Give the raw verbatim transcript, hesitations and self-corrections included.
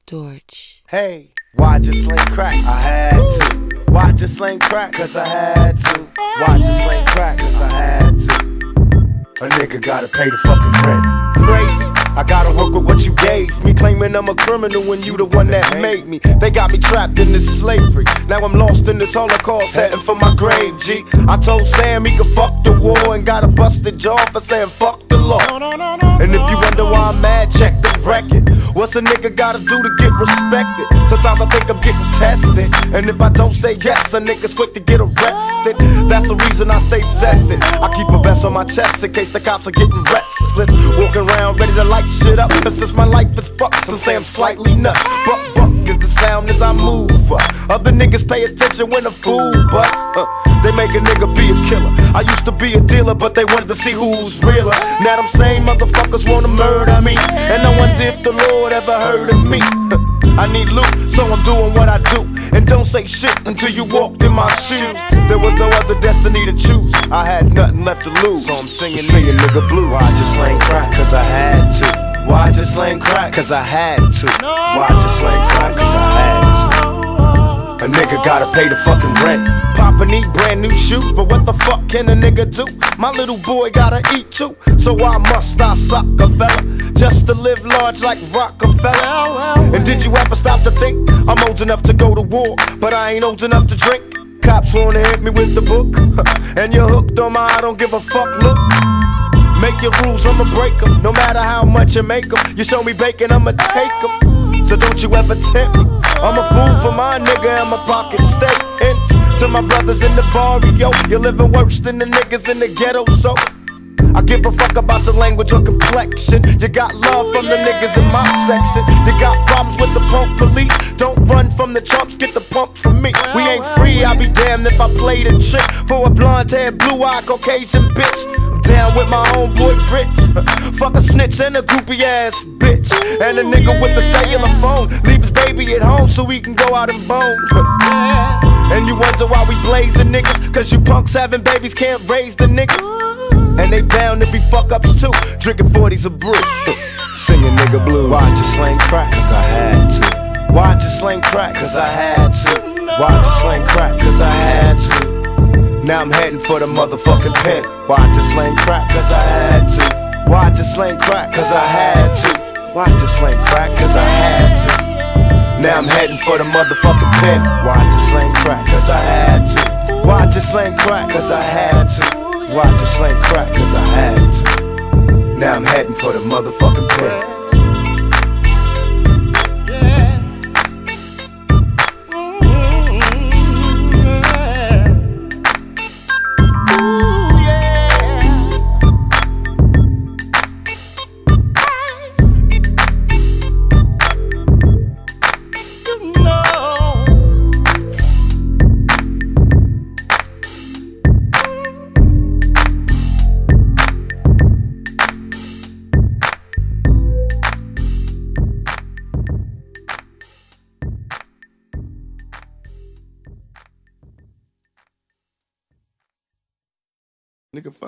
Dorch. Hey, why'd you sling crack? I had to. Why'd you sling crack? Cause I had to. Why'd you sling crack? Cause I had to. A nigga gotta pay the fucking rent. Crazy, I gotta work with what you gave me. Claiming I'm a criminal when you the one that made me. They got me trapped in this slavery. Now I'm lost in this Holocaust, heading for my grave, G. I told Sam he could fuck the war and got a busted jaw for saying fuck the law. And if you wonder why I'm mad, check the record. What's a nigga gotta do to get respected? Sometimes I think I'm getting tested, and if I don't say yes, a nigga's quick to get arrested. That's the reason I stay zested. I keep a vest on my chest in case the cops are getting restless. Walking around ready to light shit up, cause since my life is fucked, some say I'm slightly nuts. Buck buck is the sound as I move up. Other niggas pay attention when a fool busts. uh, They make a nigga be a killer. I used to be a dealer, but they wanted to see who's realer. Now them same motherfuckers wanna murder me, and I wonder if the Lord ever heard of me. I need loot, so I'm doing what I do. And don't say shit until you walked in my shoes. There was no other destiny to choose. I had nothing left to lose, so I'm singing, singing nigga blue. Why'd you slang crack? Cause I had to. Why'd you slang crack? Cause I had to. Why'd you slang crack? Cause I had to. A nigga gotta pay the fucking rent. Papa need brand new shoes, but what the fuck can a nigga do? My little boy gotta eat too, so why must I suck a fella just to live large like Rockefeller? And did you ever stop to think I'm old enough to go to war, but I ain't old enough to drink? Cops wanna hit me with the book, and you're hooked on my I don't give a fuck look. Make your rules, I'ma break them. No matter how much you make them, you show me bacon, I'ma take them. So don't you ever tempt me. I'm a fool for my nigga and my pocket stay empty. To my brothers in the barrio, you're living worse than the niggas in the ghetto, so I give a fuck about your language or complexion. You got love from the niggas in my section. You got problems with the punk police. Don't run from the chumps, get the pump from me. We ain't free, I'll be damned if I played a trick for a blonde haired, blue eyed Caucasian bitch. I'm down with my homeboy Rich. Fuck a snitch and a groupie ass bitch. And a nigga with a cellular phone. Leave his baby at home so he can go out and bone. And you wonder why we blazing niggas, cause you punks having babies can't raise the niggas. And they bound to be fuck ups too, drinking forties of brew. Singing nigga blue. Why'd you slang crack? Cause I had to. Why'd you slang crack? Cause I had to. Why'd you slang crack? Cause I had to. Now I'm heading for the motherfucking pen. Why'd you slang crack? Cause I had to. Why'd you slang crack? Cause I had to. Why'd you slang crack? Cause I had to. Now I'm heading for the motherfucking pen. Why'd you slang crack? Cause I had to. Why'd you slang crack? Cause I had to. Why'd you slang crack? Cause I had to. Now I'm heading for the motherfucking pen. Nigga, fuck.